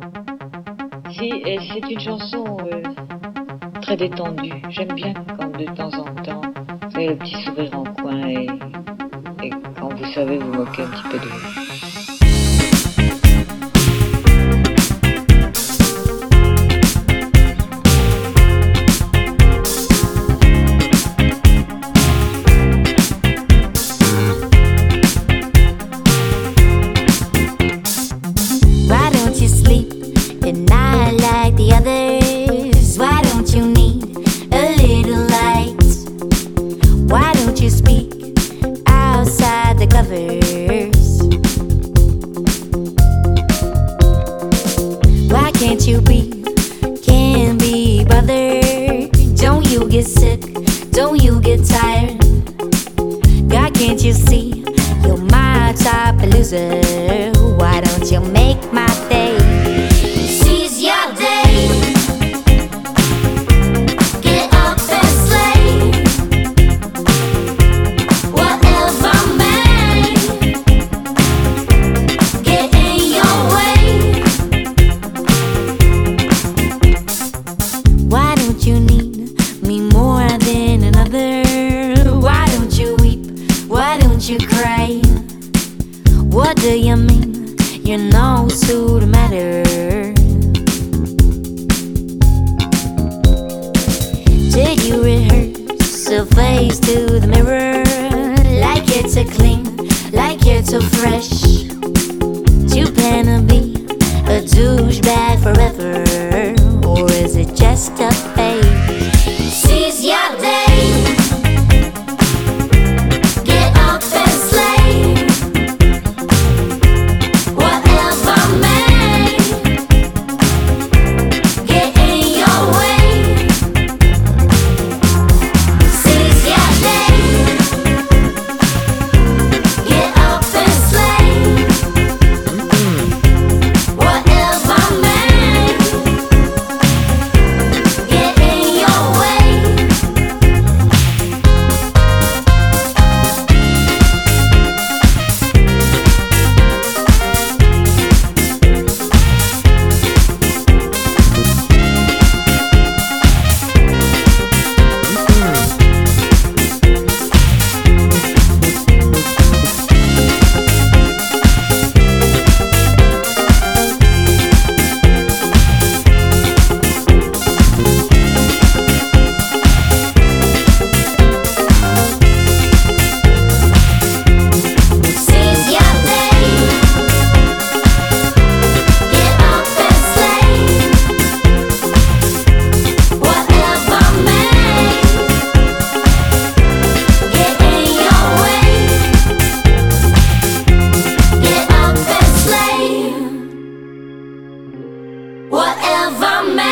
Si, et c'est une chanson très détendue. J'aime bien quand de temps en temps, vous avez le petit sourire en coin et quand vous savez vous moquer un petit peu de vous. Why don't you sleep at night like the others? Why don't you need a little light? Why don't you speak outside the covers? Why can't you can't be bothered? Don't you get sick? Don't you get tired? God, can't you see you're my type of loser? Why don't you make my day? Seize your day. Get up and slay. Whatever may get in your way. Why don't you need me more than another? Why don't you weep? Why don't you cry? What do you mean? You know to the matter. Did you rehearse a face to the mirror? Like it's a clean, like you're too fresh. You plan to be a douchebag forever, or is it just a phase? Seize your day. Get up and slay. Whatever may get in your way. Seize your day. Get up and slay. Whatever may get in your way. Seize your day. Get up and slay. Whatever may get in your way. Get up and slay. Whatever may